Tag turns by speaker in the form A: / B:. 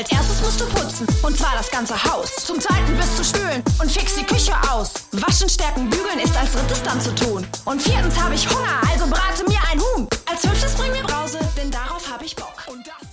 A: Als erstes musst du putzen, und zwar das ganze Haus. Zum zweiten bist du spülen und fix die Küche aus. Waschen, stärken, bügeln ist als drittes dann zu tun. Und viertens habe ich Hunger, also brate mir ein Huhn. Als fünftes bring mir Brause, denn darauf habe ich Bock. Und das